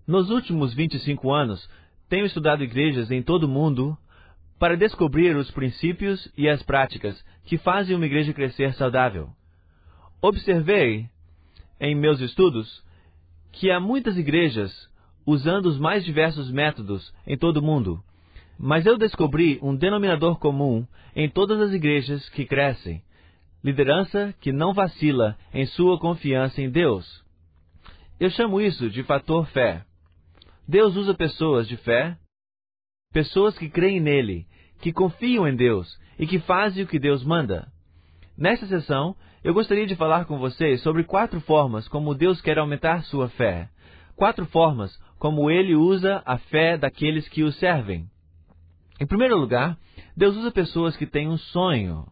Nos últimos 25 anos, tenho estudado igrejas em todo o mundo para descobrir os princípios e as práticas que fazem uma igreja crescer saudável. Observei, em meus estudos, que há muitas igrejas usando os mais diversos métodos em todo o mundo, mas eu descobri um denominador comum em todas as igrejas que crescem: liderança que não vacila em sua confiança em Deus. Eu chamo isso de fator fé. Deus usa pessoas de fé, pessoas que creem nele, que confiam em Deus e que fazem o que Deus manda. Nesta sessão, eu gostaria de falar com vocês sobre 4 formas como Deus quer aumentar sua fé. 4 formas como Ele usa a fé daqueles que o servem. Em primeiro lugar, Deus usa pessoas que têm um sonho.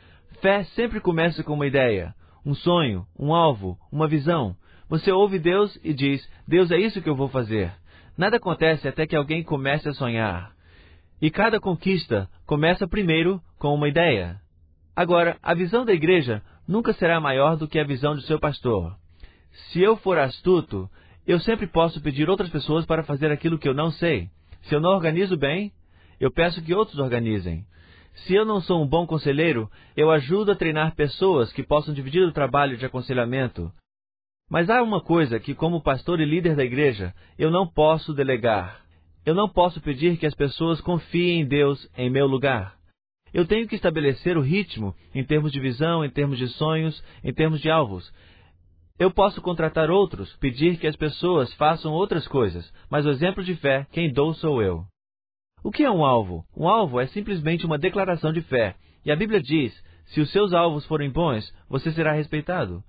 Fé sempre começa com uma ideia, um sonho, um alvo, uma visão. Você ouve Deus e diz: Deus, é isso que eu vou fazer. Nada acontece até que alguém comece a sonhar. E cada conquista começa primeiro com uma ideia. Agora, a visão da igreja nunca será maior do que a visão de seu pastor. Se eu for astuto, eu sempre posso pedir outras pessoas para fazer aquilo que eu não sei. Se eu não organizo bem, eu peço que outros organizem. Se eu não sou um bom conselheiro, eu ajudo a treinar pessoas que possam dividir o trabalho de aconselhamento. Mas há uma coisa que, como pastor e líder da igreja, eu não posso delegar. Eu não posso pedir que as pessoas confiem em Deus em meu lugar. Eu tenho que estabelecer o ritmo em termos de visão, em termos de sonhos, em termos de alvos. Eu posso contratar outros, pedir que as pessoas façam outras coisas, mas o exemplo de fé, quem dou sou eu. O que é um alvo? Um alvo é simplesmente uma declaração de fé. E a Bíblia diz: se os seus alvos forem bons, você será respeitado.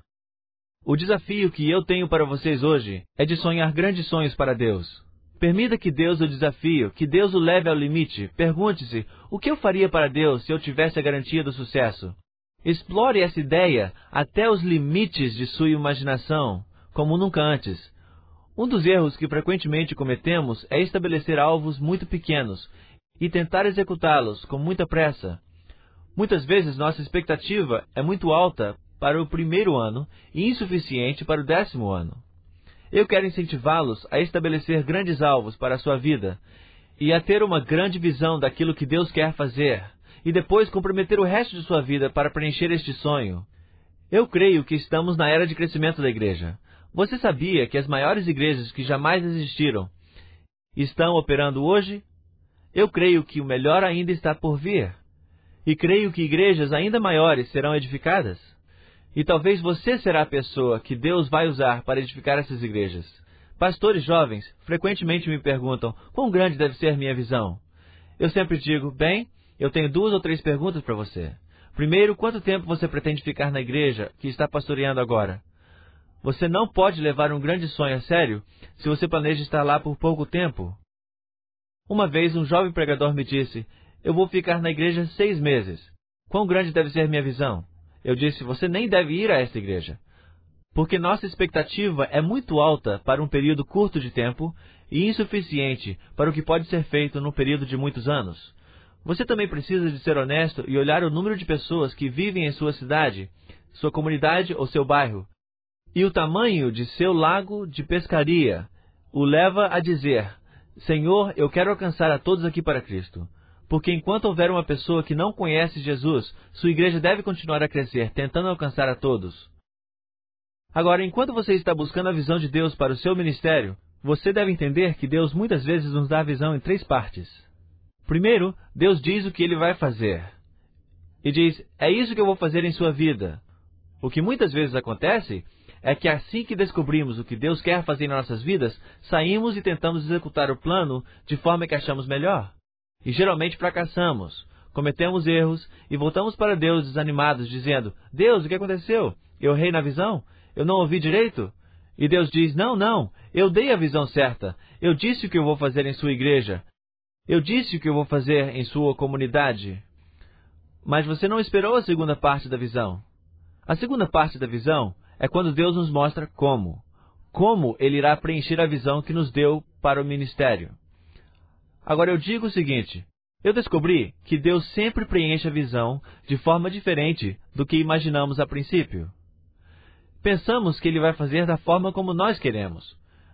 O desafio que eu tenho para vocês hoje é de sonhar grandes sonhos para Deus. Permita que Deus o desafie, que Deus o leve ao limite. Pergunte-se: o que eu faria para Deus se eu tivesse a garantia do sucesso? Explore essa ideia até os limites de sua imaginação, como nunca antes. Um dos erros que frequentemente cometemos é estabelecer alvos muito pequenos e tentar executá-los com muita pressa. Muitas vezes nossa expectativa é muito alta para o primeiro ano e insuficiente para o 10º ano. Eu quero incentivá-los a estabelecer grandes alvos para a sua vida e a ter uma grande visão daquilo que Deus quer fazer e depois comprometer o resto de sua vida para preencher este sonho. Eu creio que estamos na era de crescimento da igreja. Você sabia que as maiores igrejas que jamais existiram estão operando hoje? Eu creio que o melhor ainda está por vir. E creio que igrejas ainda maiores serão edificadas. E talvez você será a pessoa que Deus vai usar para edificar essas igrejas. Pastores jovens frequentemente me perguntam: quão grande deve ser minha visão? Eu sempre digo: bem, eu tenho 2 ou 3 perguntas para você. Primeiro, quanto tempo você pretende ficar na igreja que está pastoreando agora? Você não pode levar um grande sonho a sério se você planeja estar lá por pouco tempo. Uma vez um jovem pregador me disse: eu vou ficar na igreja 6 meses. Quão grande deve ser minha visão? Eu disse: você nem deve ir a esta igreja. Porque nossa expectativa é muito alta para um período curto de tempo e insuficiente para o que pode ser feito num período de muitos anos. Você também precisa de ser honesto e olhar o número de pessoas que vivem em sua cidade, sua comunidade ou seu bairro. E o tamanho de seu lago de pescaria o leva a dizer: Senhor, eu quero alcançar a todos aqui para Cristo. Porque enquanto houver uma pessoa que não conhece Jesus, sua igreja deve continuar a crescer, tentando alcançar a todos. Agora, enquanto você está buscando a visão de Deus para o seu ministério, você deve entender que Deus muitas vezes nos dá a visão em 3 partes. Primeiro, Deus diz o que Ele vai fazer. E diz: é isso que eu vou fazer em sua vida. O que muitas vezes acontece é que assim que descobrimos o que Deus quer fazer em nossas vidas, saímos e tentamos executar o plano de forma que achamos melhor. E geralmente fracassamos, cometemos erros e voltamos para Deus desanimados, dizendo: Deus, o que aconteceu? Eu errei na visão? Eu não ouvi direito? E Deus diz: não, eu dei a visão certa. Eu disse o que eu vou fazer em sua igreja. Eu disse o que eu vou fazer em sua comunidade. Mas você não esperou a segunda parte da visão. A segunda parte da visão é quando Deus nos mostra como. Como Ele irá preencher a visão que nos deu para o ministério. Agora eu digo o seguinte: eu descobri que Deus sempre preenche a visão de forma diferente do que imaginamos a princípio. Pensamos que Ele vai fazer da forma como nós queremos.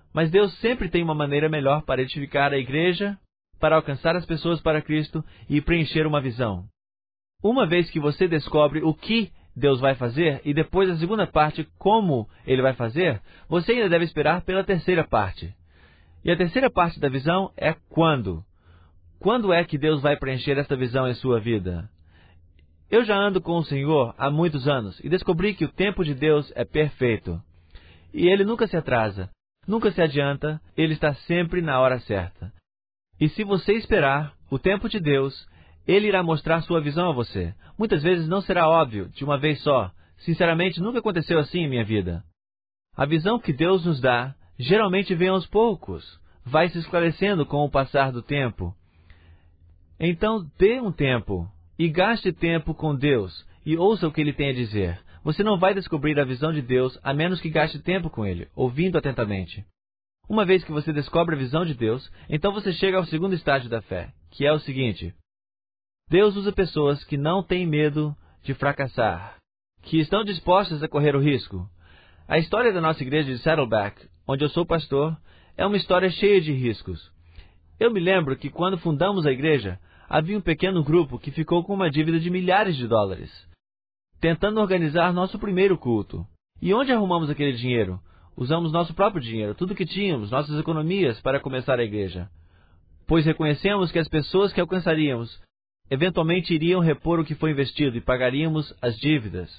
Mas Deus sempre tem uma maneira melhor para edificar a igreja, para alcançar as pessoas para Cristo e preencher uma visão. Uma vez que você descobre o que Deus vai fazer e depois a segunda parte, como Ele vai fazer, você ainda deve esperar pela terceira parte. E a terceira parte da visão é quando. Quando é que Deus vai preencher esta visão em sua vida? Eu já ando com o Senhor há muitos anos e descobri que o tempo de Deus é perfeito. E Ele nunca se atrasa, nunca se adianta, Ele está sempre na hora certa. E se você esperar o tempo de Deus, Ele irá mostrar sua visão a você. Muitas vezes não será óbvio, de uma vez só. Sinceramente, nunca aconteceu assim em minha vida. A visão que Deus nos dá, geralmente vem aos poucos. Vai se esclarecendo com o passar do tempo. Então, dê um tempo e gaste tempo com Deus e ouça o que Ele tem a dizer. Você não vai descobrir a visão de Deus a menos que gaste tempo com Ele, ouvindo atentamente. Uma vez que você descobre a visão de Deus, então você chega ao segundo estágio da fé, que é o seguinte: Deus usa pessoas que não têm medo de fracassar, que estão dispostas a correr o risco. A história da nossa igreja de Saddleback, onde eu sou pastor, é uma história cheia de riscos. Eu me lembro que quando fundamos a igreja, havia um pequeno grupo que ficou com uma dívida de milhares de dólares, tentando organizar nosso primeiro culto. E onde arrumamos aquele dinheiro? Usamos nosso próprio dinheiro, tudo que tínhamos, nossas economias, para começar a igreja. Pois reconhecemos que as pessoas que alcançaríamos eventualmente iriam repor o que foi investido e pagaríamos as dívidas.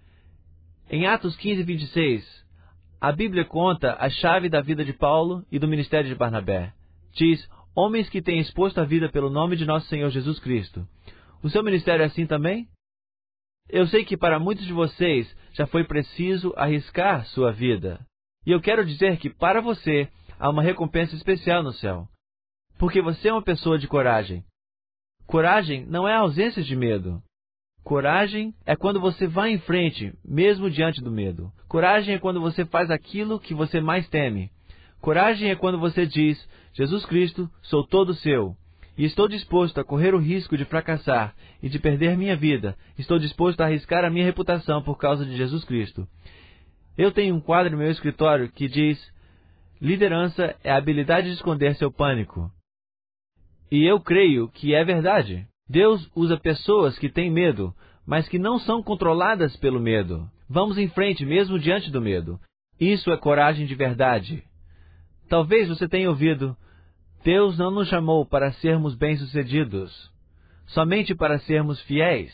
Em Atos 15, 26, a Bíblia conta a chave da vida de Paulo e do ministério de Barnabé. Diz: homens que têm exposto a vida pelo nome de nosso Senhor Jesus Cristo. O seu ministério é assim também? Eu sei que para muitos de vocês já foi preciso arriscar sua vida. E eu quero dizer que para você há uma recompensa especial no céu. Porque você é uma pessoa de coragem. Coragem não é a ausência de medo. Coragem é quando você vai em frente, mesmo diante do medo. Coragem é quando você faz aquilo que você mais teme. Coragem é quando você diz: Jesus Cristo, sou todo seu. E estou disposto a correr o risco de fracassar e de perder minha vida. Estou disposto a arriscar a minha reputação por causa de Jesus Cristo. Eu tenho um quadro no meu escritório que diz: liderança é a habilidade de esconder seu pânico. E eu creio que é verdade. Deus usa pessoas que têm medo, mas que não são controladas pelo medo. Vamos em frente mesmo diante do medo. Isso é coragem de verdade. Talvez você tenha ouvido: Deus não nos chamou para sermos bem-sucedidos, somente para sermos fiéis.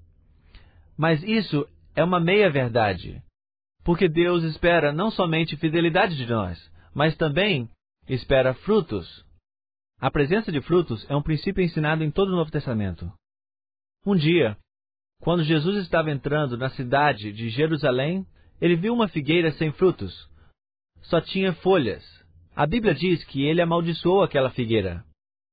Mas isso é uma meia-verdade, porque Deus espera não somente fidelidade de nós, mas também espera frutos. A presença de frutos é um princípio ensinado em todo o Novo Testamento. Um dia, quando Jesus estava entrando na cidade de Jerusalém, ele viu uma figueira sem frutos. Só tinha folhas. A Bíblia diz que ele amaldiçoou aquela figueira.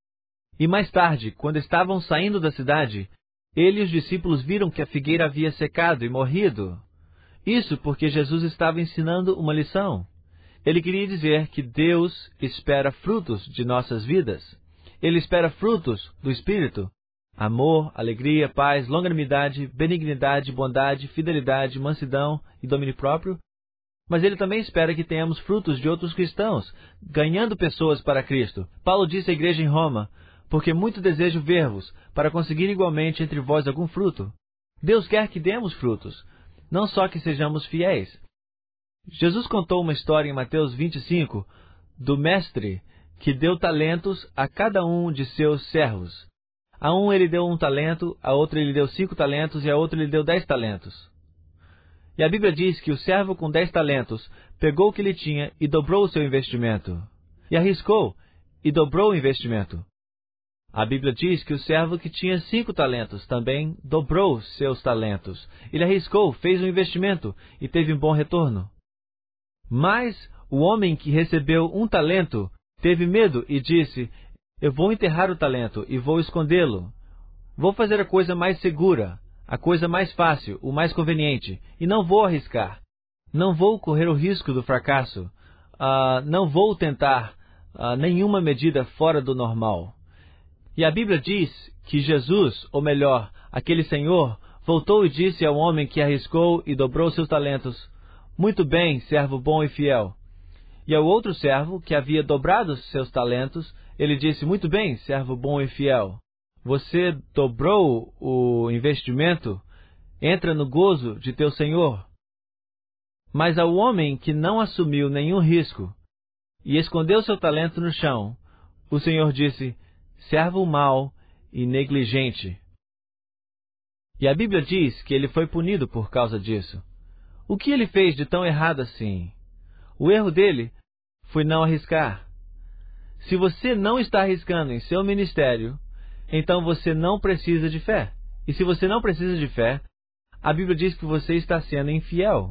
E mais tarde, quando estavam saindo da cidade, ele e os discípulos viram que a figueira havia secado e morrido. Isso porque Jesus estava ensinando uma lição. Ele queria dizer que Deus espera frutos de nossas vidas. Ele espera frutos do Espírito: amor, alegria, paz, longanimidade, benignidade, bondade, fidelidade, mansidão e domínio próprio. Mas Ele também espera que tenhamos frutos de outros cristãos, ganhando pessoas para Cristo. Paulo disse à igreja em Roma: porque muito desejo ver-vos, para conseguir igualmente entre vós algum fruto. Deus quer que demos frutos, não só que sejamos fiéis. Jesus contou uma história em Mateus 25, do mestre que deu talentos a cada um de seus servos. A um ele deu 1 talento, a outro ele deu 5 talentos e a outro ele deu 10 talentos. E a Bíblia diz que o servo com 10 talentos pegou o que ele tinha e dobrou o seu investimento. E arriscou e dobrou o investimento. A Bíblia diz que o servo que tinha 5 talentos também dobrou seus talentos. Ele arriscou, fez um investimento e teve um bom retorno. Mas o homem que recebeu 1 talento teve medo e disse: eu vou enterrar o talento e vou escondê-lo. Vou fazer a coisa mais segura, a coisa mais fácil, o mais conveniente, e não vou arriscar. Não vou correr o risco do fracasso. Não vou tentar nenhuma medida fora do normal. E a Bíblia diz que Jesus, ou melhor, aquele Senhor, voltou e disse ao homem que arriscou e dobrou seus talentos: muito bem, servo bom e fiel. E ao outro servo, que havia dobrado seus talentos, ele disse: muito bem, servo bom e fiel. Você dobrou o investimento, entra no gozo de teu senhor. Mas ao homem que não assumiu nenhum risco e escondeu seu talento no chão, o Senhor disse: servo mau e negligente. E a Bíblia diz que ele foi punido por causa disso. O que ele fez de tão errado assim? O erro dele foi não arriscar. Se você não está arriscando em seu ministério, então você não precisa de fé. E se você não precisa de fé, a Bíblia diz que você está sendo infiel.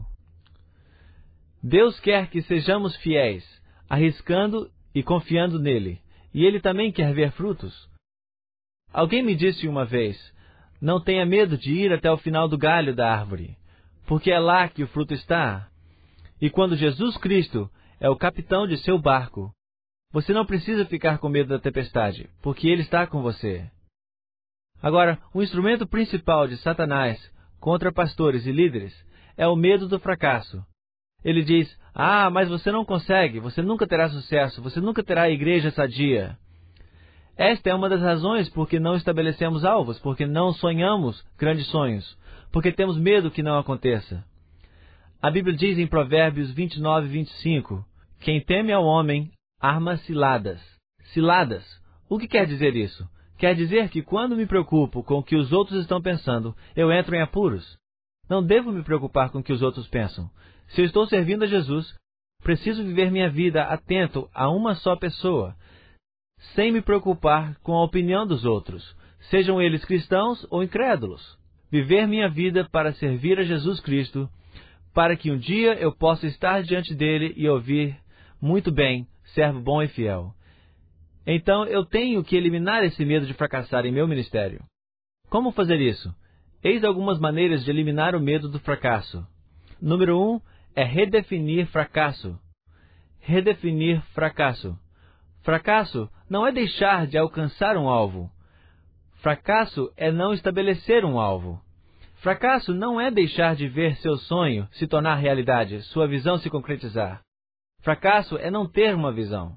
Deus quer que sejamos fiéis, arriscando e confiando nele. E Ele também quer ver frutos. Alguém me disse uma vez: não tenha medo de ir até o final do galho da árvore, porque é lá que o fruto está. E quando Jesus Cristo é o capitão de seu barco, você não precisa ficar com medo da tempestade, porque Ele está com você. Agora, o instrumento principal de Satanás contra pastores e líderes é o medo do fracasso. Ele diz: ah, mas você não consegue, você nunca terá sucesso, você nunca terá a igreja sadia. Esta é uma das razões por que não estabelecemos alvos, porque não sonhamos grandes sonhos, porque temos medo que não aconteça. A Bíblia diz em Provérbios 29 e 25, quem teme ao homem arma ciladas. Ciladas. O que quer dizer isso? Quer dizer que quando me preocupo com o que os outros estão pensando, eu entro em apuros. Não devo me preocupar com o que os outros pensam. Se eu estou servindo a Jesus, preciso viver minha vida atento a uma só pessoa, sem me preocupar com a opinião dos outros, sejam eles cristãos ou incrédulos. Viver minha vida para servir a Jesus Cristo, para que um dia eu possa estar diante dele e ouvir: muito bem, servo bom e fiel. Então eu tenho que eliminar esse medo de fracassar em meu ministério. Como fazer isso? Eis algumas maneiras de eliminar o medo do fracasso. Número 1 é redefinir fracasso. Redefinir fracasso. Fracasso não é deixar de alcançar um alvo. Fracasso é não estabelecer um alvo. Fracasso não é deixar de ver seu sonho se tornar realidade, sua visão se concretizar. Fracasso é não ter uma visão.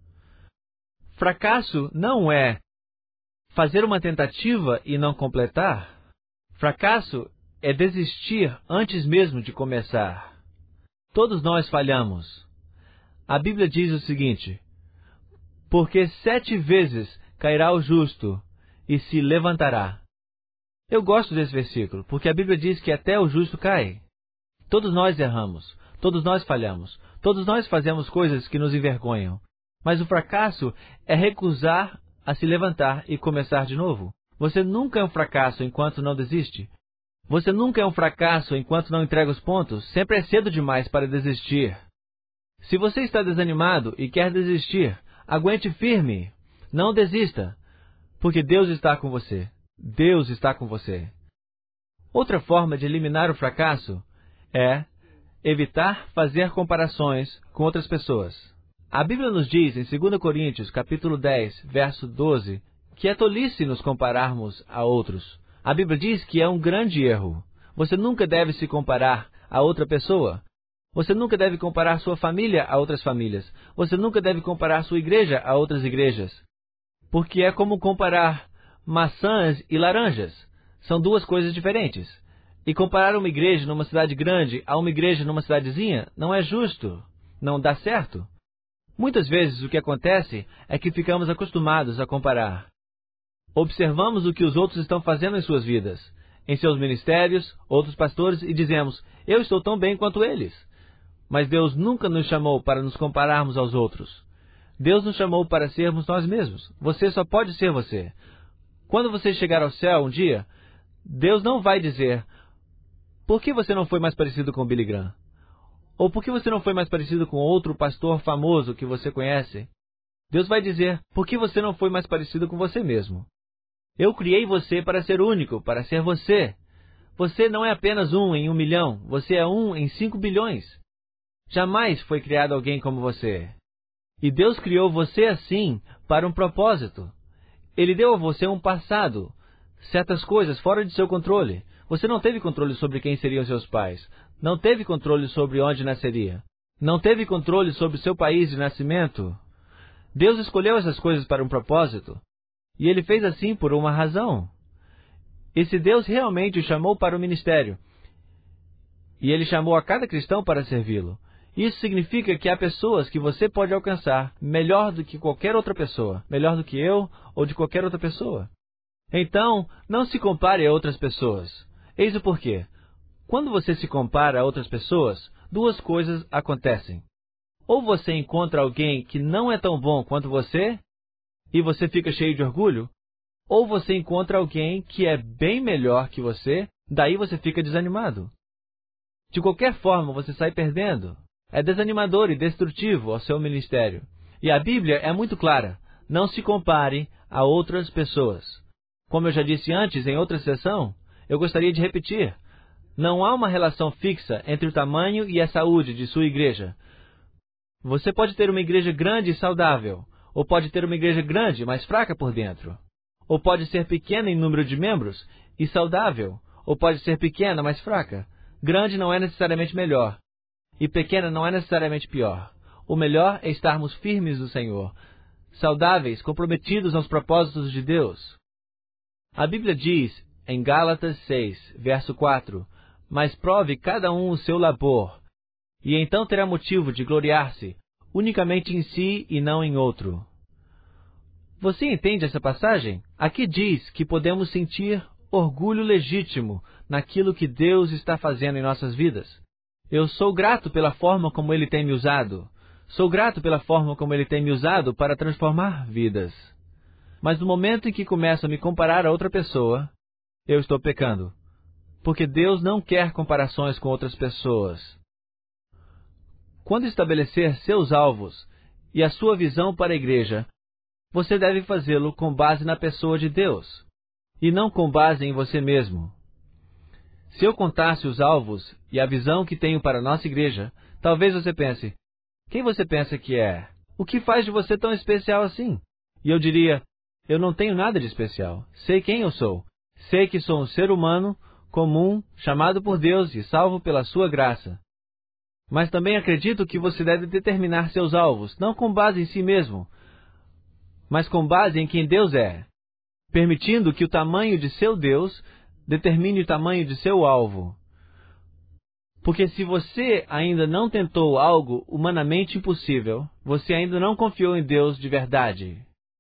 Fracasso não é fazer uma tentativa e não completar. Fracasso é desistir antes mesmo de começar. Todos nós falhamos. A Bíblia diz o seguinte: porque 7 vezes cairá o justo e se levantará. Eu gosto desse versículo, porque a Bíblia diz que até o justo cai. Todos nós erramos, todos nós falhamos, todos nós fazemos coisas que nos envergonham. Mas o fracasso é recusar a se levantar e começar de novo. Você nunca é um fracasso enquanto não desiste. Você nunca é um fracasso enquanto não entrega os pontos. Sempre é cedo demais para desistir. Se você está desanimado e quer desistir, aguente firme. Não desista, porque Deus está com você. Deus está com você. Outra forma de eliminar o fracasso é evitar fazer comparações com outras pessoas. A Bíblia nos diz em 2 Coríntios, capítulo 10, verso 12, que é tolice nos compararmos a outros. A Bíblia diz que é um grande erro. Você nunca deve se comparar a outra pessoa. Você nunca deve comparar sua família a outras famílias. Você nunca deve comparar sua igreja a outras igrejas. Porque é como comparar maçãs e laranjas. São duas coisas diferentes. E comparar uma igreja numa cidade grande a uma igreja numa cidadezinha não é justo. Não dá certo. Muitas vezes o que acontece é que ficamos acostumados a comparar. Observamos o que os outros estão fazendo em suas vidas, em seus ministérios, outros pastores, e dizemos: eu estou tão bem quanto eles. Mas Deus nunca nos chamou para nos compararmos aos outros. Deus nos chamou para sermos nós mesmos. Você só pode ser você. Quando você chegar ao céu um dia, Deus não vai dizer: por que você não foi mais parecido com Billy Graham? Ou por que você não foi mais parecido com outro pastor famoso que você conhece? Deus vai dizer: por que você não foi mais parecido com você mesmo? Eu criei você para ser único, para ser você. Você não é apenas 1 em 1 milhão, você é 1 em 5 bilhões. Jamais foi criado alguém como você. E Deus criou você assim para um propósito. Ele deu a você um passado, certas coisas fora de seu controle. Você não teve controle sobre quem seriam seus pais. Não teve controle sobre onde nasceria. Não teve controle sobre o seu país de nascimento. Deus escolheu essas coisas para um propósito. E Ele fez assim por uma razão. E se Deus realmente o chamou para o ministério, e Ele chamou a cada cristão para servi-lo, isso significa que há pessoas que você pode alcançar melhor do que qualquer outra pessoa, melhor do que eu ou de qualquer outra pessoa. Então, não se compare a outras pessoas. Eis o porquê. Quando você se compara a outras pessoas, duas coisas acontecem. Ou você encontra alguém que não é tão bom quanto você, e você fica cheio de orgulho, ou você encontra alguém que é bem melhor que você, daí você fica desanimado. De qualquer forma, você sai perdendo. É desanimador e destrutivo ao seu ministério. E a Bíblia é muito clara. Não se compare a outras pessoas. Como eu já disse antes em outra sessão, eu gostaria de repetir. Não há uma relação fixa entre o tamanho e a saúde de sua igreja. Você pode ter uma igreja grande e saudável, ou pode ter uma igreja grande, mas fraca por dentro. Ou pode ser pequena em número de membros e saudável, ou pode ser pequena, mas fraca. Grande não é necessariamente melhor, e pequena não é necessariamente pior. O melhor é estarmos firmes no Senhor, saudáveis, comprometidos aos propósitos de Deus. A Bíblia diz, em Gálatas 6, verso 4, mas prove cada um o seu labor, e então terá motivo de gloriar-se, unicamente em si e não em outro. Você entende essa passagem? Aqui diz que podemos sentir orgulho legítimo naquilo que Deus está fazendo em nossas vidas. Eu sou grato pela forma como Ele tem me usado. Sou grato pela forma como Ele tem me usado para transformar vidas. Mas no momento em que começo a me comparar a outra pessoa, eu estou pecando. Porque Deus não quer comparações com outras pessoas. Quando estabelecer seus alvos e a sua visão para a igreja, você deve fazê-lo com base na pessoa de Deus, e não com base em você mesmo. Se eu contasse os alvos e a visão que tenho para a nossa igreja, talvez você pense, quem você pensa que é? O que faz de você tão especial assim? E eu diria, eu não tenho nada de especial. Sei quem eu sou. Sei que sou um ser humano, comum, chamado por Deus e salvo pela sua graça. Mas também acredito que você deve determinar seus alvos, não com base em si mesmo, mas com base em quem Deus é, permitindo que o tamanho de seu Deus determine o tamanho de seu alvo. Porque se você ainda não tentou algo humanamente impossível, você ainda não confiou em Deus de verdade.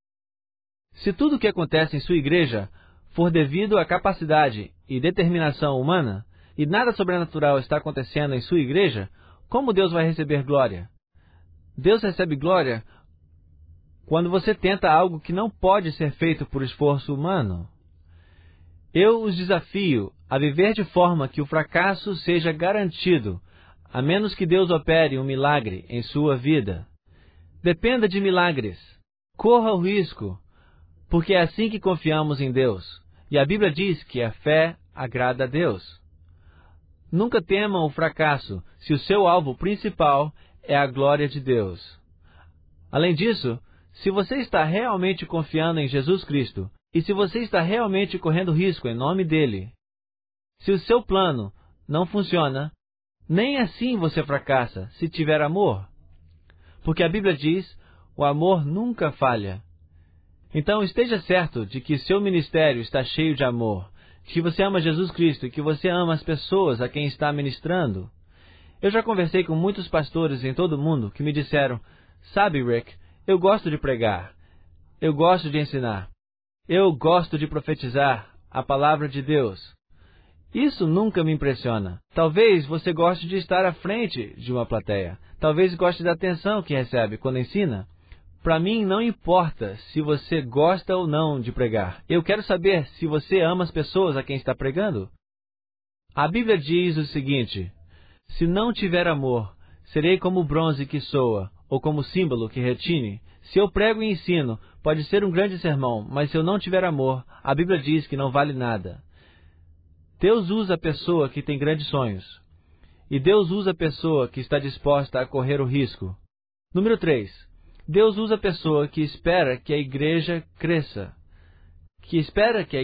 Se tudo o que acontece em sua igreja for devido à capacidade e determinação humana, e nada sobrenatural está acontecendo em sua igreja, como Deus vai receber glória? Deus recebe glória quando você tenta algo que não pode ser feito por esforço humano. Eu os desafio a viver de forma que o fracasso seja garantido, a menos que Deus opere um milagre em sua vida. Dependa de milagres. Corra o risco, porque é assim que confiamos em Deus. E a Bíblia diz que a fé agrada a Deus. Nunca temam o fracasso se o seu alvo principal é a glória de Deus. Além disso, se você está realmente confiando em Jesus Cristo, e se você está realmente correndo risco em nome dele, se o seu plano não funciona, nem assim você fracassa se tiver amor. Porque a Bíblia diz, o amor nunca falha. Então esteja certo de que seu ministério está cheio de amor, que você ama Jesus Cristo e que você ama as pessoas a quem está ministrando. Eu já conversei com muitos pastores em todo o mundo que me disseram, sabe, Rick, eu gosto de pregar, eu gosto de ensinar, eu gosto de profetizar a palavra de Deus. Isso nunca me impressiona. Talvez você goste de estar à frente de uma plateia. Talvez goste da atenção que recebe quando ensina. Para mim, não importa se você gosta ou não de pregar. Eu quero saber se você ama as pessoas a quem está pregando. A Bíblia diz o seguinte, se não tiver amor, serei como o bronze que soa, ou como símbolo que retine. Se eu prego e ensino, pode ser um grande sermão, mas se eu não tiver amor, a Bíblia diz que não vale nada. Deus usa a pessoa que tem grandes sonhos. E Deus usa a pessoa que está disposta a correr o risco. Número 3. Deus usa a pessoa que espera que a igreja cresça.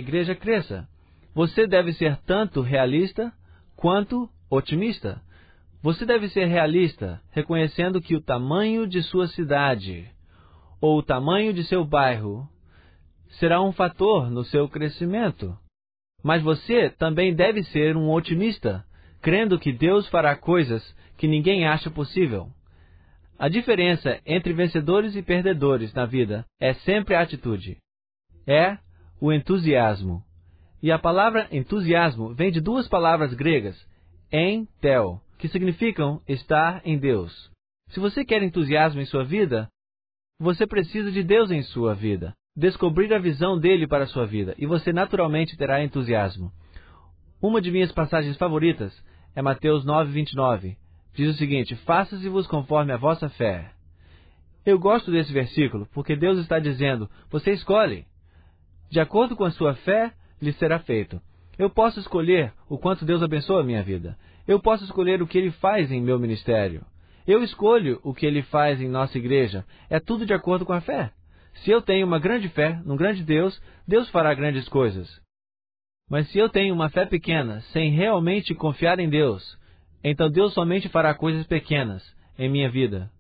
Você deve ser tanto realista quanto otimista. Você deve ser realista, reconhecendo que o tamanho de sua cidade ou o tamanho de seu bairro será um fator no seu crescimento. Mas você também deve ser um otimista, crendo que Deus fará coisas que ninguém acha possível. A diferença entre vencedores e perdedores na vida é sempre a atitude. É o entusiasmo. E a palavra entusiasmo vem de duas palavras gregas, en tel, que significam estar em Deus. Se você quer entusiasmo em sua vida, você precisa de Deus em sua vida. Descobrir a visão dele para a sua vida, e você naturalmente terá entusiasmo. Uma de minhas passagens favoritas é Mateus 9:29. Diz o seguinte: faça-se-vos conforme a vossa fé. Eu gosto desse versículo, porque Deus está dizendo, você escolhe. De acordo com a sua fé, lhe será feito. Eu posso escolher o quanto Deus abençoa a minha vida. Eu posso escolher o que Ele faz em meu ministério. Eu escolho o que Ele faz em nossa igreja. É tudo de acordo com a fé. Se eu tenho uma grande fé num grande Deus, Deus fará grandes coisas. Mas se eu tenho uma fé pequena, sem realmente confiar em Deus, então Deus somente fará coisas pequenas em minha vida.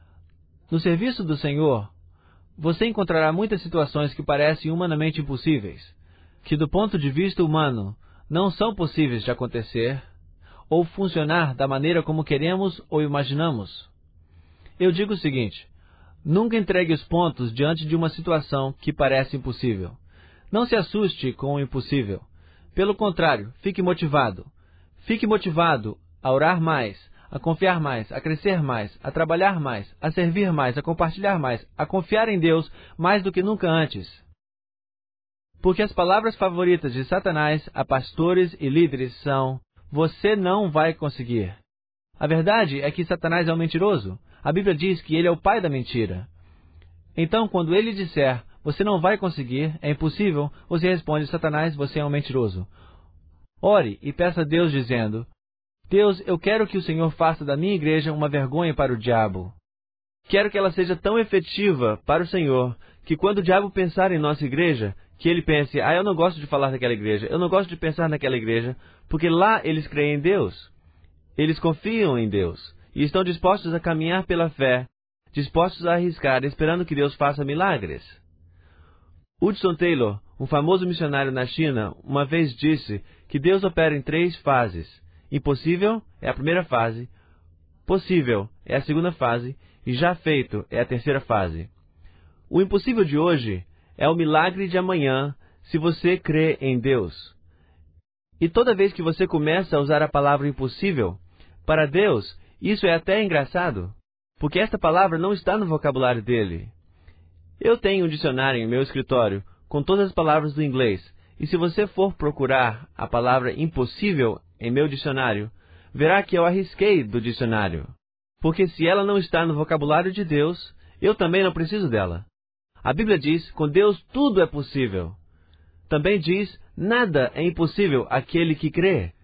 No serviço do Senhor, você encontrará muitas situações que parecem humanamente impossíveis, que do ponto de vista humano não são possíveis de acontecer ou funcionar da maneira como queremos ou imaginamos. Eu digo o seguinte: nunca entregue os pontos diante de uma situação que parece impossível. Não se assuste com o impossível. Pelo contrário, fique motivado. Fique motivado a orar mais, a confiar mais, a crescer mais, a trabalhar mais, a servir mais, a compartilhar mais, a confiar em Deus mais do que nunca antes. Porque as palavras favoritas de Satanás a pastores e líderes são: você não vai conseguir. A verdade é que Satanás é um mentiroso. A Bíblia diz que ele é o pai da mentira. Então, quando ele disser, você não vai conseguir, é impossível, você responde: Satanás, você é um mentiroso. Ore e peça a Deus dizendo: Deus, eu quero que o Senhor faça da minha igreja uma vergonha para o diabo. Quero que ela seja tão efetiva para o Senhor, que quando o diabo pensar em nossa igreja, que ele pense: eu não gosto de falar daquela igreja, eu não gosto de pensar naquela igreja, porque lá eles creem em Deus. Eles confiam em Deus e estão dispostos a caminhar pela fé, dispostos a arriscar, esperando que Deus faça milagres. Hudson Taylor, um famoso missionário na China, uma vez disse que Deus opera em 3 fases. Impossível é a primeira fase, possível é a segunda fase e já feito é a terceira fase. O impossível de hoje é o milagre de amanhã, se você crê em Deus. E toda vez que você começa a usar a palavra impossível, para Deus, isso é até engraçado, porque esta palavra não está no vocabulário dele. Eu tenho um dicionário em meu escritório com todas as palavras do inglês, e se você for procurar a palavra impossível em meu dicionário, verá que eu arrisquei do dicionário. Porque se ela não está no vocabulário de Deus, eu também não preciso dela. A Bíblia diz, com Deus tudo é possível. Também diz, nada é impossível àquele que crê.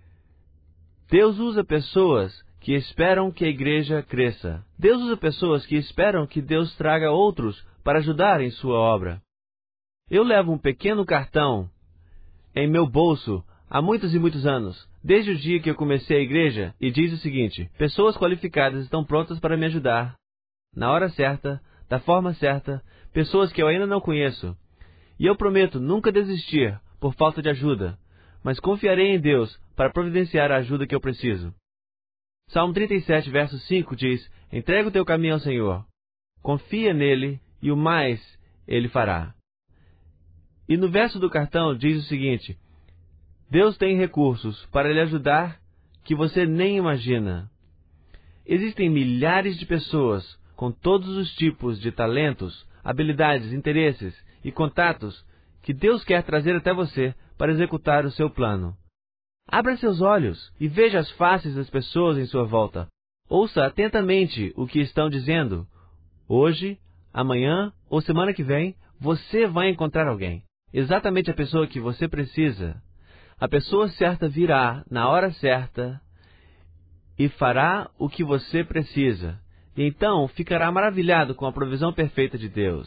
Deus usa pessoas que esperam que a igreja cresça. Deus usa pessoas que esperam que Deus traga outros para ajudar em sua obra. Eu levo um pequeno cartão em meu bolso há muitos e muitos anos, desde o dia que eu comecei a igreja, e diz o seguinte: pessoas qualificadas estão prontas para me ajudar, na hora certa, da forma certa, pessoas que eu ainda não conheço. E eu prometo nunca desistir por falta de ajuda, mas confiarei em Deus para providenciar a ajuda que eu preciso. Salmo 37, verso 5 diz: entrega o teu caminho ao Senhor, confia nele e o mais ele fará. E no verso do cartão diz o seguinte: Deus tem recursos para lhe ajudar que você nem imagina. Existem milhares de pessoas com todos os tipos de talentos, habilidades, interesses e contatos que Deus quer trazer até você para executar o seu plano. Abra seus olhos e veja as faces das pessoas em sua volta. Ouça atentamente o que estão dizendo. Hoje, amanhã ou semana que vem, você vai encontrar alguém. Exatamente a pessoa que você precisa. A pessoa certa virá na hora certa e fará o que você precisa. E então ficará maravilhado com a provisão perfeita de Deus.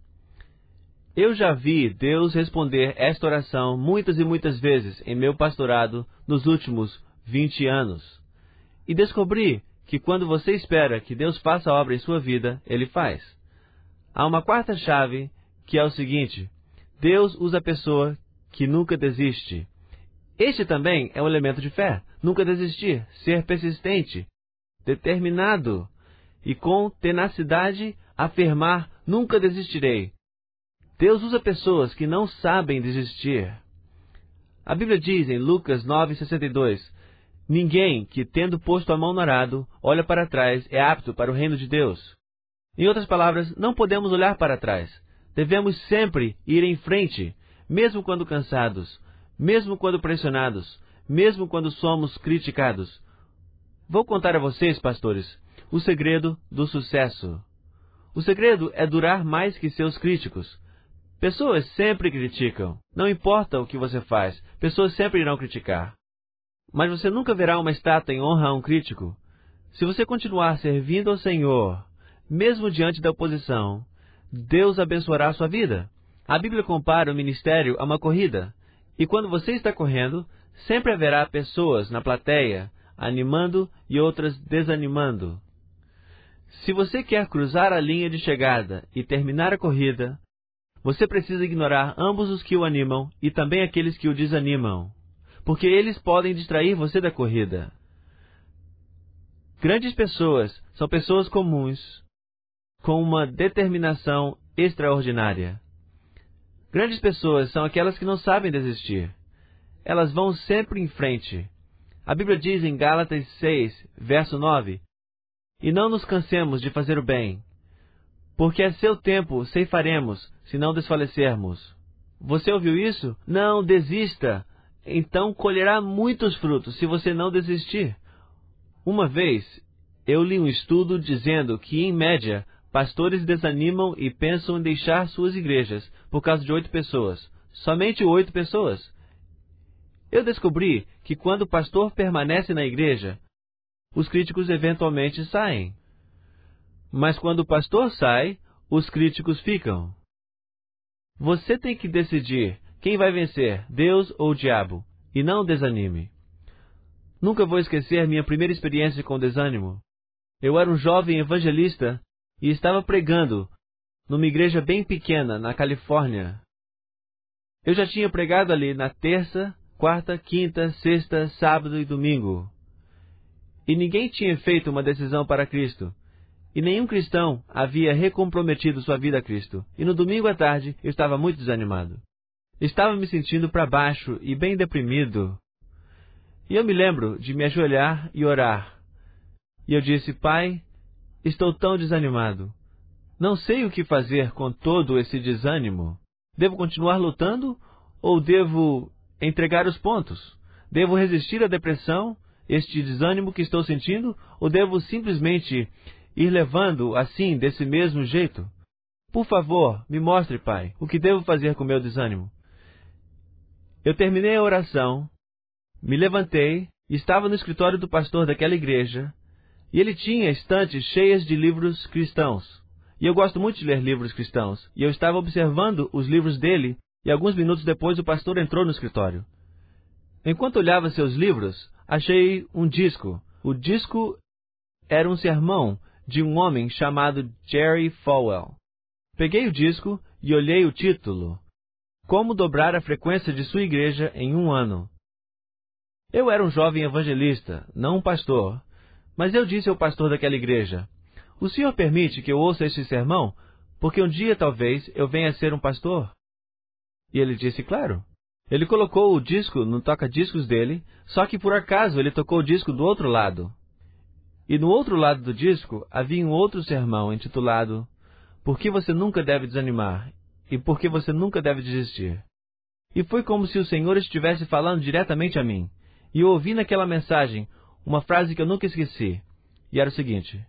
Eu já vi Deus responder esta oração muitas e muitas vezes em meu pastorado nos últimos 20 anos. e descobri que quando você espera que Deus faça a obra em sua vida, Ele faz. Há uma quarta chave, que é o seguinte: Deus usa a pessoa que nunca desiste. Este também é um elemento de fé. Nunca desistir, ser persistente, determinado e com tenacidade afirmar: nunca desistirei. Deus usa pessoas que não sabem desistir. A Bíblia diz em Lucas 9:62, ninguém que, tendo posto a mão no arado, olha para trás, é apto para o reino de Deus. Em outras palavras, não podemos olhar para trás. Devemos sempre ir em frente, mesmo quando cansados, mesmo quando pressionados, mesmo quando somos criticados. Vou contar a vocês, pastores, o segredo do sucesso. O segredo é durar mais que seus críticos. Pessoas sempre criticam. Não importa o que você faz, pessoas sempre irão criticar. Mas você nunca verá uma estátua em honra a um crítico. Se você continuar servindo ao Senhor, mesmo diante da oposição, Deus abençoará a sua vida. A Bíblia compara o ministério a uma corrida. E quando você está correndo, sempre haverá pessoas na plateia, animando e outras desanimando. Se você quer cruzar a linha de chegada e terminar a corrida, você precisa ignorar ambos os que o animam e também aqueles que o desanimam, porque eles podem distrair você da corrida. Grandes pessoas são pessoas comuns, com uma determinação extraordinária. Grandes pessoas são aquelas que não sabem desistir. Elas vão sempre em frente. A Bíblia diz em Gálatas 6, verso 9, e não nos cansemos de fazer o bem, porque a seu tempo ceifaremos, se não desfalecermos. Você ouviu isso? Não desista, então colherá muitos frutos se você não desistir. Uma vez, eu li um estudo dizendo que, em média, pastores desanimam e pensam em deixar suas igrejas por causa de 8 pessoas. Somente 8 pessoas. Eu descobri que quando o pastor permanece na igreja, os críticos eventualmente saem. Mas quando o pastor sai, os críticos ficam. Você tem que decidir quem vai vencer, Deus ou o diabo, e não desanime. Nunca vou esquecer minha primeira experiência com desânimo. Eu era um jovem evangelista e estava pregando numa igreja bem pequena na Califórnia. Eu já tinha pregado ali na terça, quarta, quinta, sexta, sábado e domingo. E ninguém tinha feito uma decisão para Cristo. E nenhum cristão havia recomprometido sua vida a Cristo. E no domingo à tarde eu estava muito desanimado. Estava me sentindo para baixo e bem deprimido. E eu me lembro de me ajoelhar e orar. E eu disse: Pai, estou tão desanimado. Não sei o que fazer com todo esse desânimo. Devo continuar lutando ou devo entregar os pontos? Devo resistir à depressão, este desânimo que estou sentindo, ou devo simplesmente ir levando assim, desse mesmo jeito? Por favor, me mostre, Pai, o que devo fazer com meu desânimo. Eu terminei a oração, me levantei e estava no escritório do pastor daquela igreja, e ele tinha estantes cheias de livros cristãos. E eu gosto muito de ler livros cristãos, e eu estava observando os livros dele, e alguns minutos depois o pastor entrou no escritório. Enquanto olhava seus livros, achei um disco. O disco era um sermão de um homem chamado Jerry Falwell. Peguei o disco e olhei o título: Como dobrar a frequência de sua igreja em 1 ano. Eu era um jovem evangelista, não um pastor, mas eu disse ao pastor daquela igreja: o senhor permite que eu ouça este sermão, porque um dia talvez eu venha a ser um pastor? E ele disse: claro. Ele colocou o disco no toca-discos dele, só que por acaso ele tocou o disco do outro lado. E no outro lado do disco havia um outro sermão intitulado Por que você nunca deve desanimar e por que você nunca deve desistir. E foi como se o Senhor estivesse falando diretamente a mim. E eu ouvi naquela mensagem uma frase que eu nunca esqueci. E era o seguinte: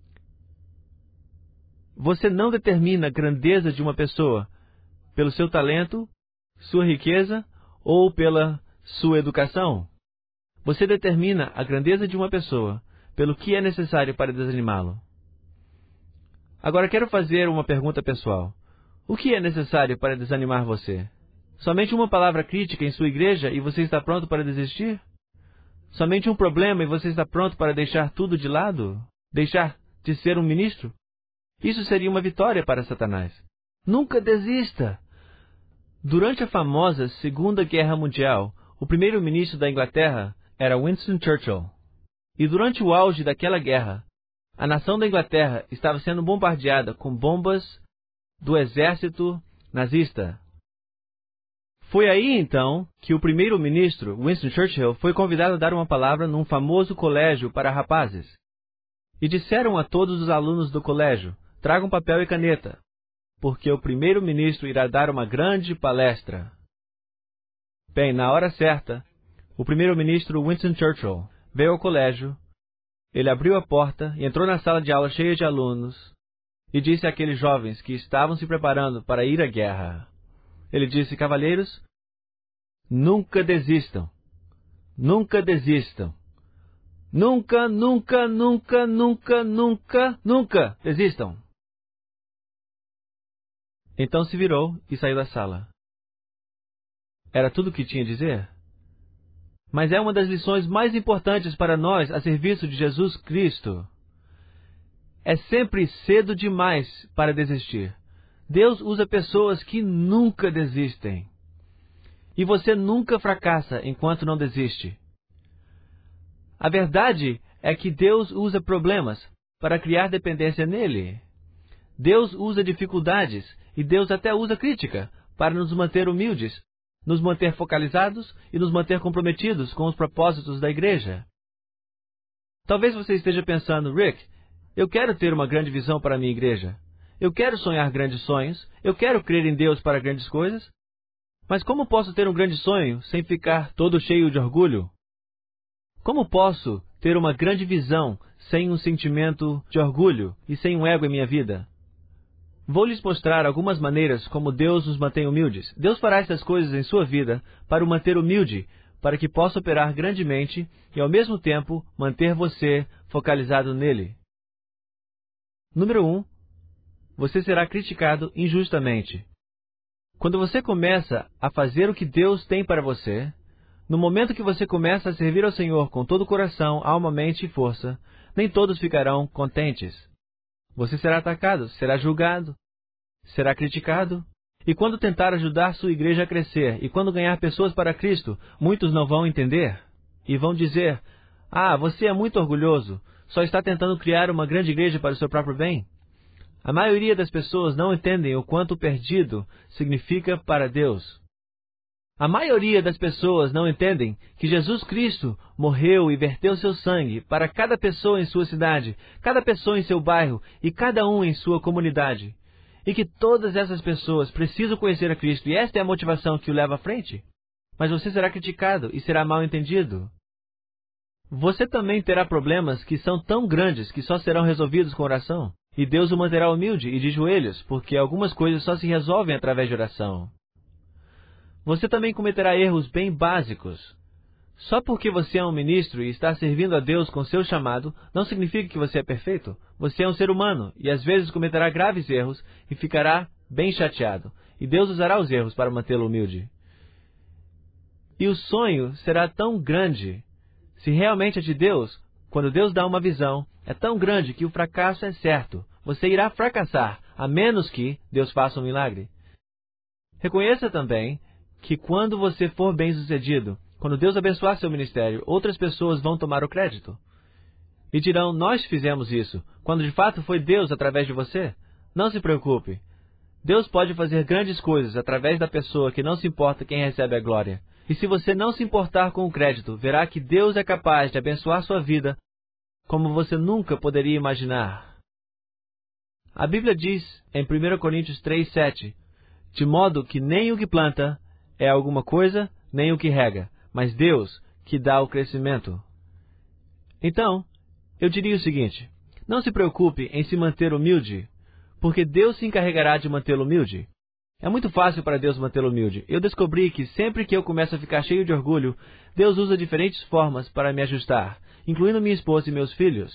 você não determina a grandeza de uma pessoa pelo seu talento, sua riqueza ou pela sua educação. Você determina a grandeza de uma pessoa pelo que é necessário para desanimá-lo. Agora quero fazer uma pergunta pessoal. O que é necessário para desanimar você? Somente uma palavra crítica em sua igreja e você está pronto para desistir? Somente um problema e você está pronto para deixar tudo de lado? Deixar de ser um ministro? Isso seria uma vitória para Satanás. Nunca desista! Durante a famosa Segunda Guerra Mundial, o primeiro-ministro da Inglaterra era Winston Churchill. E durante o auge daquela guerra, a nação da Inglaterra estava sendo bombardeada com bombas do exército nazista. Foi aí, então, que o primeiro-ministro, Winston Churchill, foi convidado a dar uma palavra num famoso colégio para rapazes. E disseram a todos os alunos do colégio, tragam papel e caneta, porque o primeiro-ministro irá dar uma grande palestra. Bem, na hora certa, o primeiro-ministro Winston Churchill veio ao colégio, ele abriu a porta e entrou na sala de aula cheia de alunos e disse àqueles jovens que estavam se preparando para ir à guerra. Ele disse, cavalheiros, nunca desistam, nunca desistam, nunca, nunca, nunca, nunca, nunca, nunca desistam. Então se virou e saiu da sala. Era tudo o que tinha a dizer? Mas é uma das lições mais importantes para nós a serviço de Jesus Cristo. É sempre cedo demais para desistir. Deus usa pessoas que nunca desistem. E você nunca fracassa enquanto não desiste. A verdade é que Deus usa problemas para criar dependência nele. Deus usa dificuldades e Deus até usa crítica para nos manter humildes, nos manter focalizados e nos manter comprometidos com os propósitos da igreja. Talvez você esteja pensando, Rick, eu quero ter uma grande visão para a minha igreja. Eu quero sonhar grandes sonhos, eu quero crer em Deus para grandes coisas. Mas como posso ter um grande sonho sem ficar todo cheio de orgulho? Como posso ter uma grande visão sem um sentimento de orgulho e sem um ego em minha vida? Vou lhes mostrar algumas maneiras como Deus nos mantém humildes. Deus fará essas coisas em sua vida para o manter humilde, para que possa operar grandemente e, ao mesmo tempo, manter você focalizado nele. Número 1. Você será criticado injustamente. Quando você começa a fazer o que Deus tem para você, no momento que você começa a servir ao Senhor com todo o coração, alma, mente e força, nem todos ficarão contentes. Você será atacado, será julgado, será criticado. E quando tentar ajudar sua igreja a crescer e quando ganhar pessoas para Cristo, muitos não vão entender e vão dizer, você é muito orgulhoso, só está tentando criar uma grande igreja para o seu próprio bem. A maioria das pessoas não entendem o quanto perdido significa para Deus. A maioria das pessoas não entendem que Jesus Cristo morreu e verteu seu sangue para cada pessoa em sua cidade, cada pessoa em seu bairro e cada um em sua comunidade. E que todas essas pessoas precisam conhecer a Cristo e esta é a motivação que o leva à frente. Mas você será criticado e será mal entendido. Você também terá problemas que são tão grandes que só serão resolvidos com oração. E Deus o manterá humilde e de joelhos, porque algumas coisas só se resolvem através de oração. Você também cometerá erros bem básicos. Só porque você é um ministro e está servindo a Deus com seu chamado, não significa que você é perfeito. Você é um ser humano e às vezes cometerá graves erros e ficará bem chateado. E Deus usará os erros para mantê-lo humilde. E o sonho será tão grande, se realmente é de Deus, quando Deus dá uma visão, é tão grande que o fracasso é certo. Você irá fracassar, a menos que Deus faça um milagre. Reconheça também que quando você for bem-sucedido, quando Deus abençoar seu ministério, outras pessoas vão tomar o crédito. E dirão, nós fizemos isso, quando de fato foi Deus através de você. Não se preocupe. Deus pode fazer grandes coisas através da pessoa que não se importa quem recebe a glória. E se você não se importar com o crédito, verá que Deus é capaz de abençoar sua vida como você nunca poderia imaginar. A Bíblia diz, em 1 Coríntios 3:7, de modo que nem o que planta é alguma coisa, nem o que rega, mas Deus que dá o crescimento. Então, eu diria o seguinte, não se preocupe em se manter humilde, porque Deus se encarregará de mantê-lo humilde. É muito fácil para Deus mantê-lo humilde. Eu descobri que sempre que eu começo a ficar cheio de orgulho, Deus usa diferentes formas para me ajustar, incluindo minha esposa e meus filhos.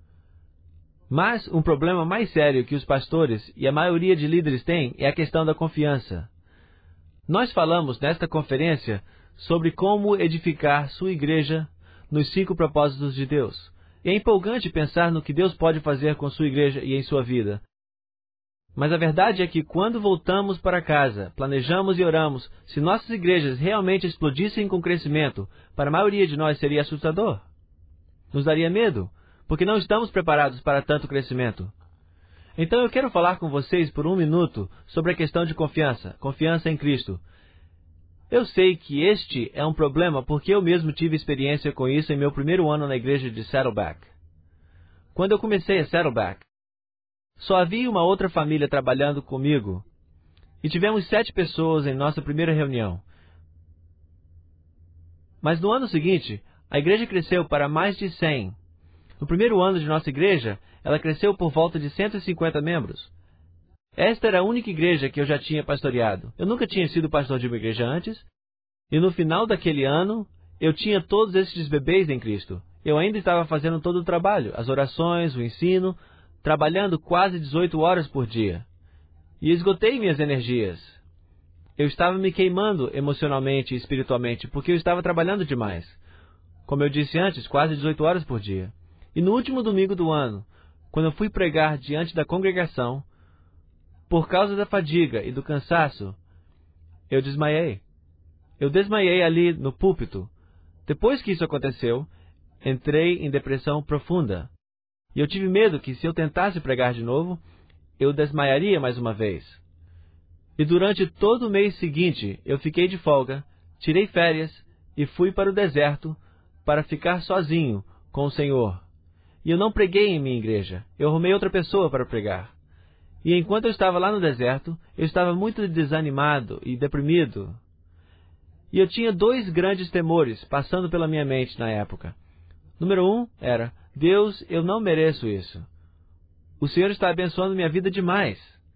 Mas um problema mais sério que os pastores e a maioria de líderes têm é a questão da confiança. Nós falamos nesta conferência sobre como edificar sua igreja nos 5 propósitos de Deus. E é empolgante pensar no que Deus pode fazer com sua igreja e em sua vida. Mas a verdade é que quando voltamos para casa, planejamos e oramos, se nossas igrejas realmente explodissem com crescimento, para a maioria de nós seria assustador. Nos daria medo, porque não estamos preparados para tanto crescimento. Então eu quero falar com vocês por 1 minuto sobre a questão de confiança em Cristo. Eu sei que este é um problema porque eu mesmo tive experiência com isso em meu primeiro ano na igreja de Saddleback. Quando eu comecei a Saddleback, só havia uma outra família trabalhando comigo e tivemos 7 pessoas em nossa primeira reunião. Mas no ano seguinte, a igreja cresceu para mais de 100. No primeiro ano de nossa igreja, ela cresceu por volta de 150 membros. Esta era a única igreja que eu já tinha pastoreado. Eu nunca tinha sido pastor de uma igreja antes. E no final daquele ano, eu tinha todos esses bebês em Cristo. Eu ainda estava fazendo todo o trabalho, as orações, o ensino, trabalhando quase 18 horas por dia. E esgotei minhas energias. Eu estava me queimando emocionalmente e espiritualmente, porque eu estava trabalhando demais. Como eu disse antes, quase 18 horas por dia. E no último domingo do ano, quando eu fui pregar diante da congregação, por causa da fadiga e do cansaço, eu desmaiei. Eu desmaiei ali no púlpito. Depois que isso aconteceu, entrei em depressão profunda. E eu tive medo que se eu tentasse pregar de novo, eu desmaiaria mais uma vez. E durante todo o mês seguinte, eu fiquei de folga, tirei férias e fui para o deserto para ficar sozinho com o Senhor. E eu não preguei em minha igreja. Eu arrumei outra pessoa para pregar. E enquanto eu estava lá no deserto, eu estava muito desanimado e deprimido. E eu tinha 2 grandes temores passando pela minha mente na época. Número 1 era, Deus, eu não mereço isso. O Senhor está abençoando minha vida demais.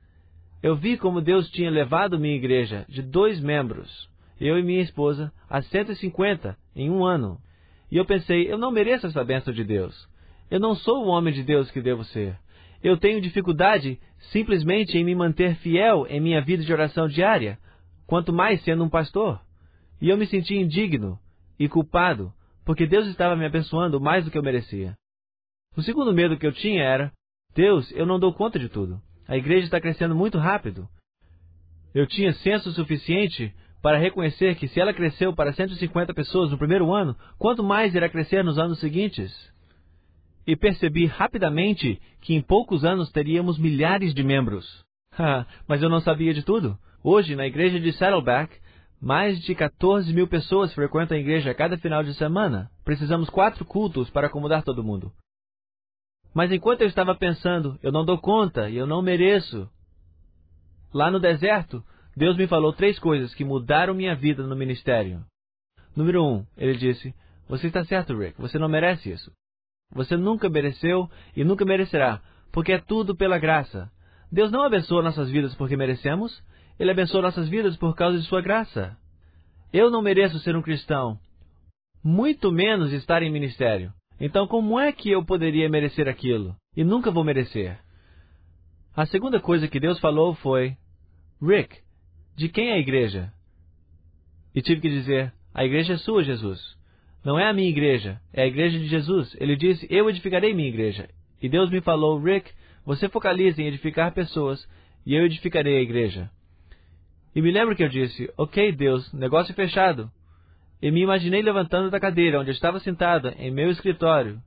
Eu vi como Deus tinha levado minha igreja de 2 membros, eu e minha esposa, a 150 em 1 ano. E eu pensei, eu não mereço essa bênção de Deus. Eu não sou o homem de Deus que devo ser. Eu tenho dificuldade simplesmente em me manter fiel em minha vida de oração diária, quanto mais sendo um pastor. E eu me senti indigno e culpado, porque Deus estava me abençoando mais do que eu merecia. O segundo medo que eu tinha era, Deus, eu não dou conta de tudo. A igreja está crescendo muito rápido. Eu tinha senso suficiente para reconhecer que se ela cresceu para 150 pessoas no primeiro ano, quanto mais irá crescer nos anos seguintes? E percebi rapidamente que em poucos anos teríamos milhares de membros. Mas eu não sabia de tudo. Hoje, na igreja de Saddleback, mais de 14 mil pessoas frequentam a igreja a cada final de semana. Precisamos 4 cultos para acomodar todo mundo. Mas enquanto eu estava pensando, eu não dou conta e eu não mereço, lá no deserto, Deus me falou 3 coisas que mudaram minha vida no ministério. Número 1, Ele disse, você está certo, Rick, você não merece isso. Você nunca mereceu e nunca merecerá, porque é tudo pela graça. Deus não abençoa nossas vidas porque merecemos, Ele abençoa nossas vidas por causa de sua graça. Eu não mereço ser um cristão, muito menos estar em ministério. Então como é que eu poderia merecer aquilo? E nunca vou merecer. A segunda coisa que Deus falou foi, Rick, de quem é a igreja? E tive que dizer, a igreja é sua, Jesus. Não é a minha igreja, é a igreja de Jesus. Ele disse, eu edificarei minha igreja. E Deus me falou, Rick, você focaliza em edificar pessoas e eu edificarei a igreja. E me lembro que eu disse, ok, Deus, negócio fechado. E me imaginei levantando da cadeira onde eu estava sentado em meu escritório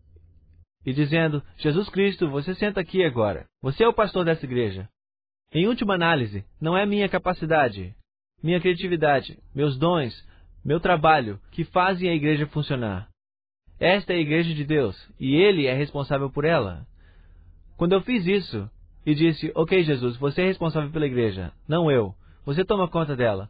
e dizendo, Jesus Cristo, você senta aqui agora. Você é o pastor dessa igreja. Em última análise, não é minha capacidade, minha criatividade, meus dons, meu trabalho, que fazem a igreja funcionar. Esta é a igreja de Deus, e Ele é responsável por ela. Quando eu fiz isso, e disse, ok, Jesus, você é responsável pela igreja, não eu. Você toma conta dela.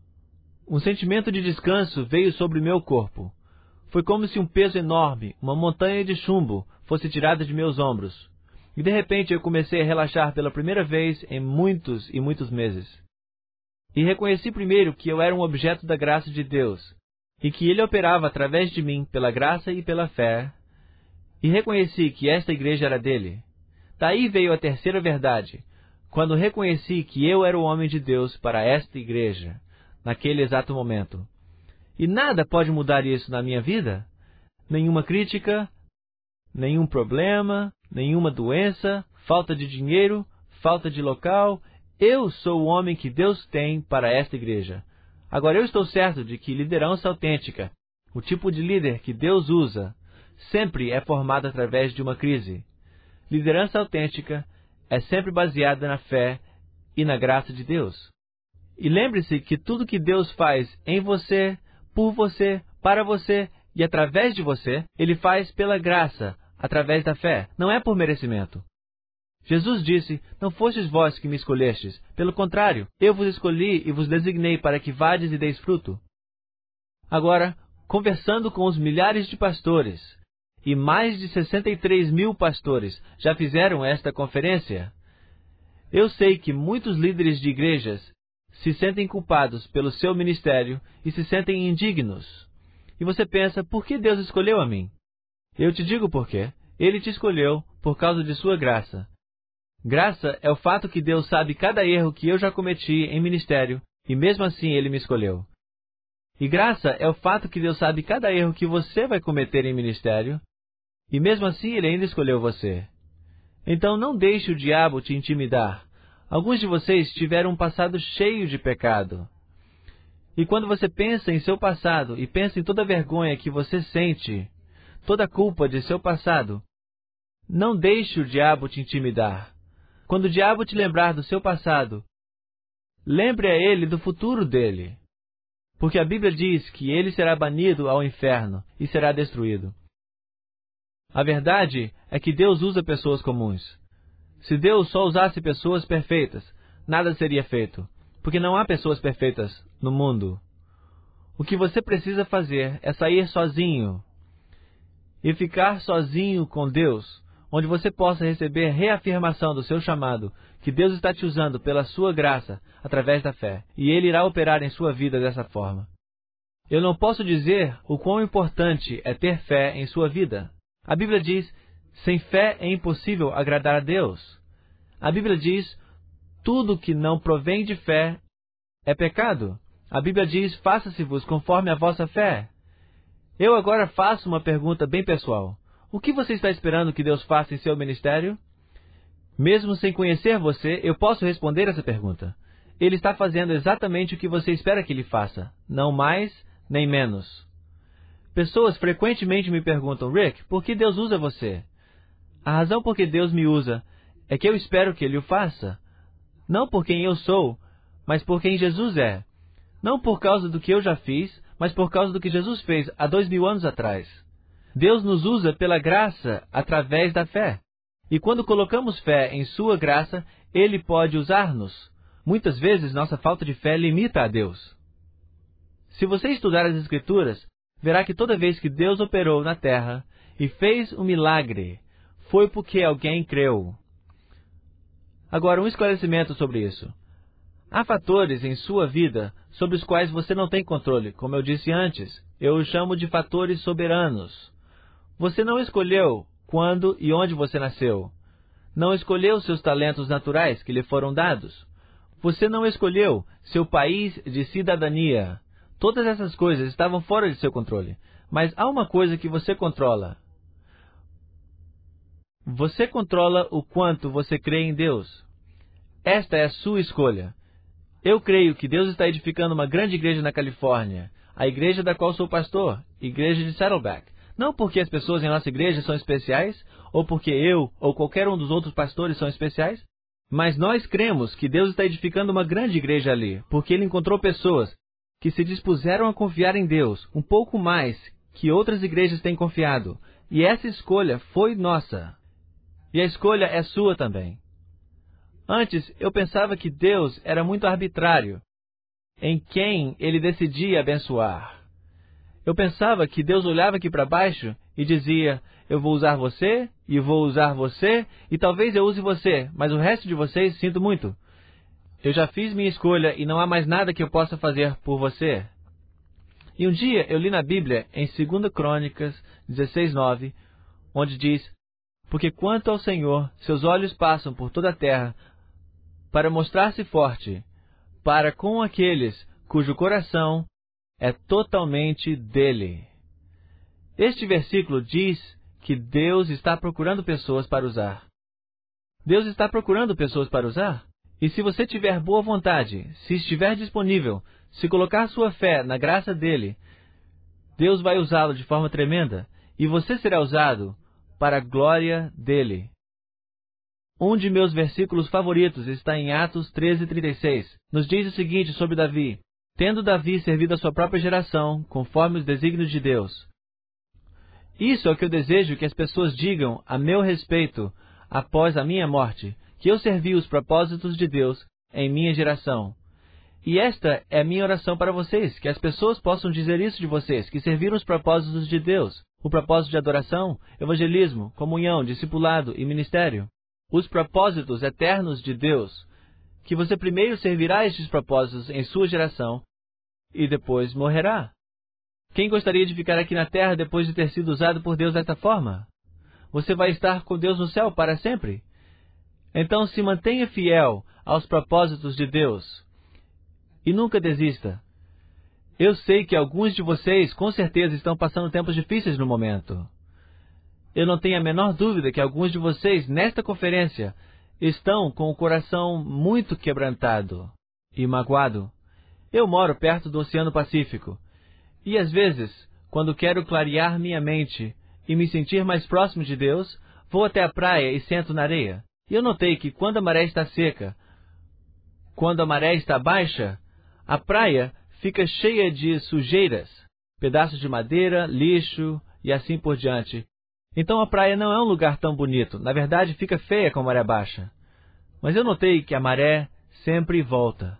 Um sentimento de descanso veio sobre meu corpo. Foi como se um peso enorme, uma montanha de chumbo, fosse tirada de meus ombros. E de repente eu comecei a relaxar pela primeira vez em muitos e muitos meses. E reconheci primeiro que eu era um objeto da graça de Deus, e que Ele operava através de mim pela graça e pela fé, e reconheci que esta igreja era dele. Daí veio a terceira verdade, quando reconheci que eu era o homem de Deus para esta igreja, naquele exato momento. E nada pode mudar isso na minha vida? nenhuma crítica, nenhum problema, nenhuma doença, falta de dinheiro, falta de local. Eu sou o homem que Deus tem para esta igreja. Agora, eu estou certo de que liderança autêntica, o tipo de líder que Deus usa, sempre é formado através de uma crise. Liderança autêntica é sempre baseada na fé e na graça de Deus. E lembre-se que tudo que Deus faz em você, por você, para você e através de você, Ele faz pela graça, através da fé, não é por merecimento. Jesus disse, não fostes vós que me escolhestes, pelo contrário, eu vos escolhi e vos designei para que vades e deis fruto. Agora, conversando com os milhares de pastores, e mais de 63 mil pastores já fizeram esta conferência, eu sei que muitos líderes de igrejas se sentem culpados pelo seu ministério e se sentem indignos. E você pensa, por que Deus escolheu a mim? Eu te digo por quê. Ele te escolheu por causa de sua graça. Graça é o fato que Deus sabe cada erro que eu já cometi em ministério, e mesmo assim Ele me escolheu. E graça é o fato que Deus sabe cada erro que você vai cometer em ministério, e mesmo assim Ele ainda escolheu você. Então não deixe o diabo te intimidar. Alguns de vocês tiveram um passado cheio de pecado. E quando você pensa em seu passado e pensa em toda a vergonha que você sente, toda a culpa de seu passado, não deixe o diabo te intimidar. Quando o diabo te lembrar do seu passado, lembre a ele do futuro dele. Porque a Bíblia diz que ele será banido ao inferno e será destruído. A verdade é que Deus usa pessoas comuns. Se Deus só usasse pessoas perfeitas, nada seria feito, porque não há pessoas perfeitas no mundo. O que você precisa fazer é sair sozinho e ficar sozinho com Deus, onde você possa receber reafirmação do seu chamado, que Deus está te usando pela sua graça, através da fé, e Ele irá operar em sua vida dessa forma. Eu não posso dizer o quão importante é ter fé em sua vida. A Bíblia diz, sem fé é impossível agradar a Deus. A Bíblia diz, tudo que não provém de fé é pecado. A Bíblia diz, faça-se-vos conforme a vossa fé. Eu agora faço uma pergunta bem pessoal. O que você está esperando que Deus faça em seu ministério? Mesmo sem conhecer você, eu posso responder essa pergunta. Ele está fazendo exatamente o que você espera que Ele faça, não mais nem menos. Pessoas frequentemente me perguntam, Rick, por que Deus usa você? A razão por que Deus me usa é que eu espero que Ele o faça. Não por quem eu sou, mas por quem Jesus é. Não por causa do que eu já fiz, mas por causa do que Jesus fez há 2000 anos atrás. Deus nos usa pela graça através da fé. E quando colocamos fé em sua graça, Ele pode usar-nos. Muitas vezes nossa falta de fé limita a Deus. Se você estudar as Escrituras, verá que toda vez que Deus operou na terra e fez um milagre, foi porque alguém creu. Agora, um esclarecimento sobre isso. Há fatores em sua vida sobre os quais você não tem controle, como eu disse antes. Eu os chamo de fatores soberanos. Você não escolheu quando e onde você nasceu. Não escolheu seus talentos naturais que lhe foram dados. Você não escolheu seu país de cidadania. Todas essas coisas estavam fora de seu controle. Mas há uma coisa que você controla. Você controla o quanto você crê em Deus. Esta é a sua escolha. Eu creio que Deus está edificando uma grande igreja na Califórnia, a igreja da qual sou pastor, igreja de Saddleback. Não porque as pessoas em nossa igreja são especiais, ou porque eu ou qualquer um dos outros pastores são especiais, mas nós cremos que Deus está edificando uma grande igreja ali, porque Ele encontrou pessoas que se dispuseram a confiar em Deus um pouco mais que outras igrejas têm confiado, e essa escolha foi nossa. E a escolha é sua também. Antes, eu pensava que Deus era muito arbitrário em quem Ele decidia abençoar. Eu pensava que Deus olhava aqui para baixo e dizia, eu vou usar você, e vou usar você, e talvez eu use você, mas o resto de vocês, sinto muito. Eu já fiz minha escolha e não há mais nada que eu possa fazer por você. E um dia eu li na Bíblia, em 2 Crônicas 16:9, onde diz, porque quanto ao Senhor, seus olhos passam por toda a terra, para mostrar-se forte, para com aqueles cujo coração é totalmente dele. Este versículo diz que Deus está procurando pessoas para usar. Deus está procurando pessoas para usar? E se você tiver boa vontade, se estiver disponível, se colocar sua fé na graça dele, Deus vai usá-lo de forma tremenda, e você será usado para a glória dele. Um de meus versículos favoritos está em Atos 13:36. Nos diz o seguinte sobre Davi: tendo Davi servido a sua própria geração, conforme os desígnios de Deus. Isso é o que eu desejo que as pessoas digam a meu respeito após a minha morte, que eu servi os propósitos de Deus em minha geração. E esta é a minha oração para vocês, que as pessoas possam dizer isso de vocês, que serviram os propósitos de Deus, o propósito de adoração, evangelismo, comunhão, discipulado e ministério. Os propósitos eternos de Deus, que você primeiro servirá estes propósitos em sua geração e depois morrerá. Quem gostaria de ficar aqui na terra depois de ter sido usado por Deus desta forma? Você vai estar com Deus no céu para sempre. Então se mantenha fiel aos propósitos de Deus e nunca desista. Eu sei que alguns de vocês com certeza estão passando tempos difíceis no momento. Eu não tenho a menor dúvida que alguns de vocês nesta conferência estão com o coração muito quebrantado e magoado. Eu moro perto do Oceano Pacífico e às vezes, quando quero clarear minha mente e me sentir mais próximo de Deus, vou até a praia e sento na areia. E eu notei que quando a maré está seca, quando a maré está baixa, a praia fica cheia de sujeiras, pedaços de madeira, lixo e assim por diante. Então a praia não é um lugar tão bonito. Na verdade, fica feia com a maré baixa. Mas eu notei que a maré sempre volta.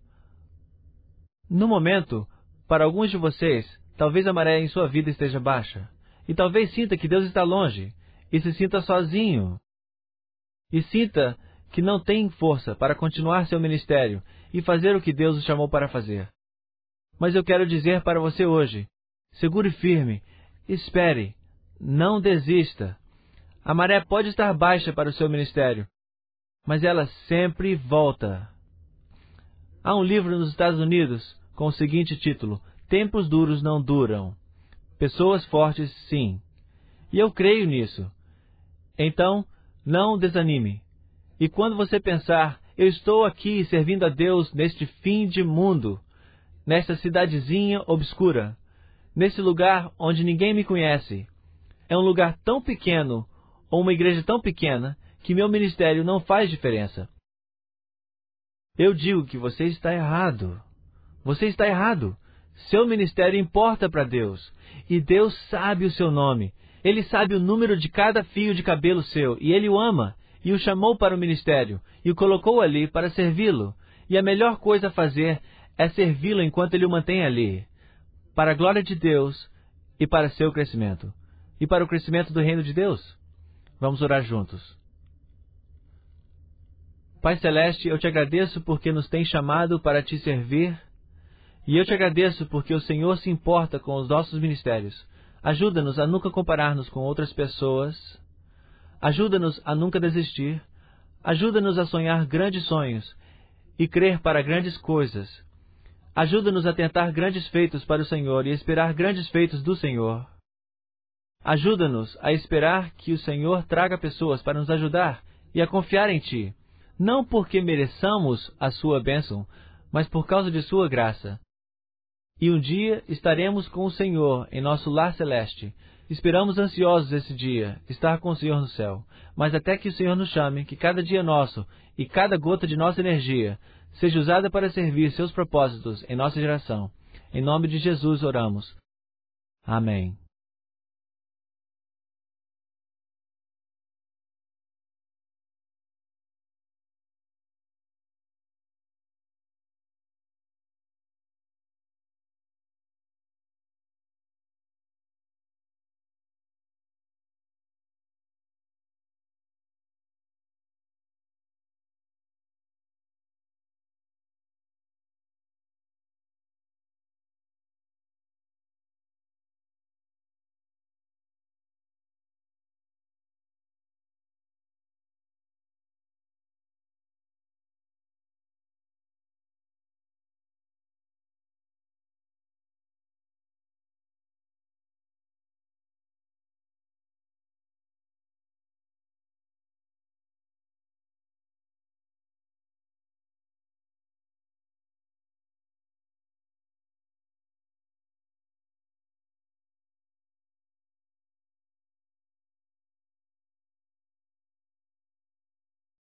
No momento, para alguns de vocês, talvez a maré em sua vida esteja baixa. E talvez sinta que Deus está longe. E se sinta sozinho. E sinta que não tem força para continuar seu ministério e fazer o que Deus o chamou para fazer. Mas eu quero dizer para você hoje, segure firme, espere, não desista. A maré pode estar baixa para o seu ministério, mas ela sempre volta. Há um livro nos Estados Unidos com o seguinte título: Tempos duros não duram. Pessoas fortes, sim. E eu creio nisso. Então, não desanime. E quando você pensar, eu estou aqui servindo a Deus neste fim de mundo, nesta cidadezinha obscura, nesse lugar onde ninguém me conhece, é um lugar tão pequeno, ou uma igreja tão pequena, que meu ministério não faz diferença. Eu digo que você está errado. Você está errado. Seu ministério importa para Deus. E Deus sabe o seu nome. Ele sabe o número de cada fio de cabelo seu. E Ele o ama. E o chamou para o ministério. E o colocou ali para servi-lo. E a melhor coisa a fazer é servi-lo enquanto Ele o mantém ali. Para a glória de Deus e para seu crescimento. E para o crescimento do reino de Deus. Vamos orar juntos. Pai Celeste, eu te agradeço porque nos tem chamado para te servir. E eu te agradeço porque o Senhor se importa com os nossos ministérios. Ajuda-nos a nunca comparar-nos com outras pessoas. Ajuda-nos a nunca desistir. Ajuda-nos a sonhar grandes sonhos e crer para grandes coisas. Ajuda-nos a tentar grandes feitos para o Senhor e esperar grandes feitos do Senhor. Ajuda-nos a esperar que o Senhor traga pessoas para nos ajudar e a confiar em Ti, não porque mereçamos a Sua bênção, mas por causa de Sua graça. E um dia estaremos com o Senhor em nosso lar celeste. Esperamos ansiosos esse dia, estar com o Senhor no céu. Mas até que o Senhor nos chame, que cada dia nosso e cada gota de nossa energia seja usada para servir seus propósitos em nossa geração. Em nome de Jesus oramos. Amém.